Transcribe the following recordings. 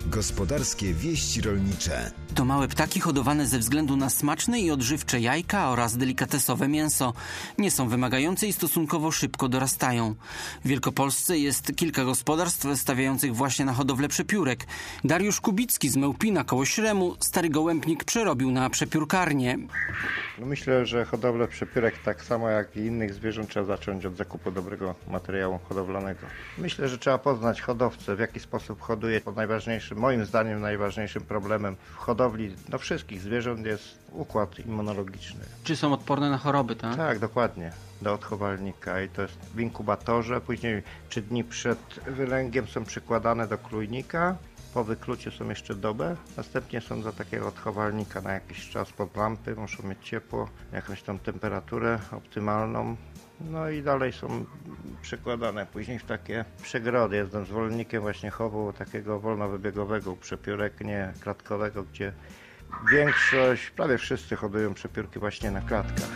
Gospodarskie wieści rolnicze. To małe ptaki hodowane ze względu na smaczne i odżywcze jajka oraz delikatesowe mięso. Nie są wymagające i stosunkowo szybko dorastają. W Wielkopolsce jest kilka gospodarstw stawiających właśnie na hodowlę przepiórek. Dariusz Kubicki z Mełpina koło Śremu stary gołębnik przerobił na przepiórkarnię. Myślę, że hodowlę przepiórek tak samo jak i innych zwierząt trzeba zacząć od zakupu dobrego materiału hodowlanego. Myślę, że trzeba poznać hodowcę, w jaki sposób hoduje. Moim zdaniem najważniejszym problemem w hodowli wszystkich zwierząt jest układ immunologiczny. Czy są odporne na choroby, tak? Tak, dokładnie. Do odchowalnika i to jest w inkubatorze. Później 3 dni przed wylęgiem są przykładane do klujnika. Po wykluciu są jeszcze dobę. Następnie są do takiego odchowalnika na jakiś czas pod lampy. Muszą mieć ciepło, jakąś tam temperaturę optymalną. No i dalej są przekładane później w takie przegrody. Jestem zwolennikiem właśnie chowu takiego wolnowybiegowego u przepiórek, nie klatkowego, gdzie prawie wszyscy hodują przepiórki właśnie na klatkach.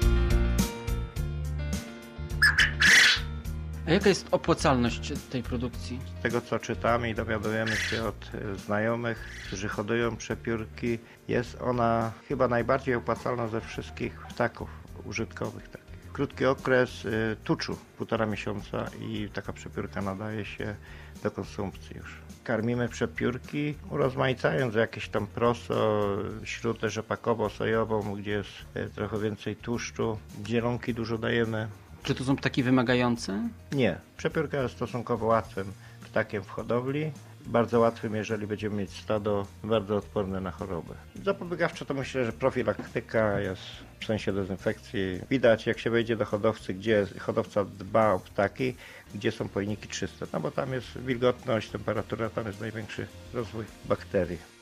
A jaka jest opłacalność tej produkcji? Z tego co czytamy i dowiadujemy się od znajomych, którzy hodują przepiórki, jest ona chyba najbardziej opłacalna ze wszystkich ptaków użytkowych. Krótki okres tuczu, 1,5 miesiąca i taka przepiórka nadaje się do konsumpcji już. Karmimy przepiórki, urozmaicając jakieś tam proso, śrutę rzepakowo-sojową, gdzie jest trochę więcej tłuszczu, zielonki dużo dajemy. Czy to są ptaki wymagające? Nie, przepiórka jest stosunkowo łatwym ptakiem w hodowli. Bardzo łatwym, jeżeli będziemy mieć stado bardzo odporne na chorobę. Zapobiegawczo to myślę, że profilaktyka jest w sensie dezynfekcji. Widać, jak się wejdzie do hodowcy, gdzie hodowca dba o ptaki, gdzie są pojniki czyste. No bo tam jest wilgotność, temperatura, tam jest największy rozwój bakterii.